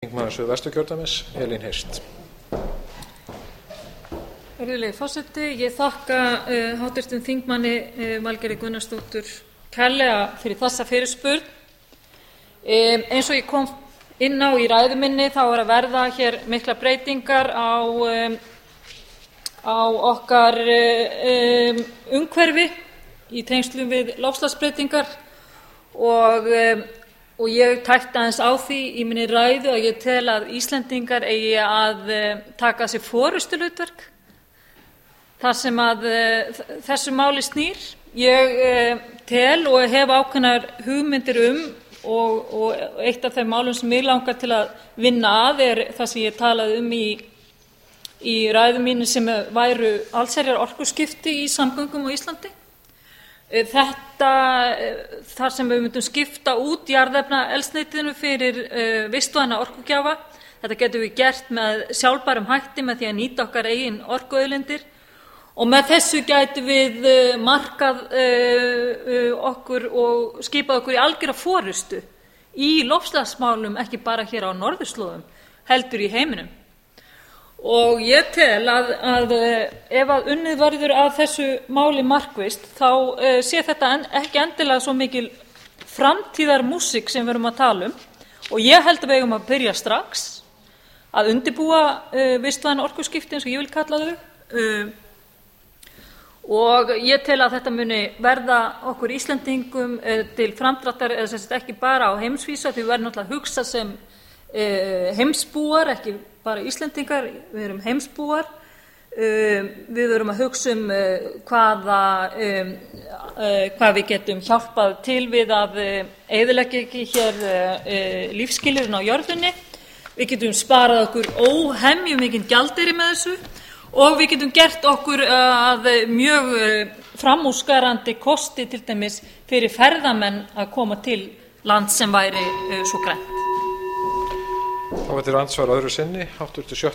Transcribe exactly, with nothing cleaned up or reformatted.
Þingmaður Suðvesturkjördæmis, Elín Hirst. Virðulegi forseti, ég þakka uh, háttvirtum þingmanni uh, Valgerði Gunnarsdóttur kærlega fyrir þessa fyrirspurn. Um, eins og ég kom inn á í ræðu minni þá er að verða hér miklar breytingar á, um, á okkar um, umhverfi í tengslum við loftslagsbreytingar og um, og ég tækti aðeins á því í minni ræðu að ég tel að Íslendingar eigi að taka að sér forystuhlutverk þar sem að þessu máli snýr. Ég tel og hef ákveðnar hugmyndir um og, og eitt af þeim málum sem mig langar til að vinna að er það sem ég talaði um í, í ræðu mínu sem væru allsherjar orkuskipti í samgöngum á Íslandi. Þetta, þar sem við myndum skipta út jarðefnaeldsneytinu fyrir uh, vistvæna orkugjafa. Þetta getum við gert með sjálfbærum hætti með því að nýta okkar eigin orkuauðlindir og með þessu gætum við uh, markað uh, uh, okkur og skipað okkur í algjöra forystu í loftslagsmálum, ekki bara hér á norðurslóðum, heldur í heiminum. Og ég tel að, að ef að unnið verður að þessu máli markvisst þá uh, sé þetta en, ekki endilega svo mikil framtíðarmúsík sem við erum að tala um og ég held að við eigum að byrja strax að undirbúa uh, vistvæn orkuskipti eins og ég vil kalla þau uh, og ég tel að þetta muni verða okkur Íslendingum uh, til framdráttar eða sem sagt ekki bara á heimsvísu því við verðum náttúrulega að hugsa sem uh, heimsbúar, ekki bara Íslendingar, við erum heimsbúar, uh, við erum að hugsa um uh, hvaða, um, uh, hvað við getum hjálpað til við að uh, eyðileggja ekki hér uh, lífsskilyrðin á jörðinni. Við getum sparað okkur óhemju mikinn gjaldeyri með þessu og við getum gert okkur uh, að mjög uh, framúrskarandi kosti til dæmis fyrir ferðamenn að koma til land sem væri uh, svo grænt. Þá er til andsvar öðru sinni, háttvirtur sjötti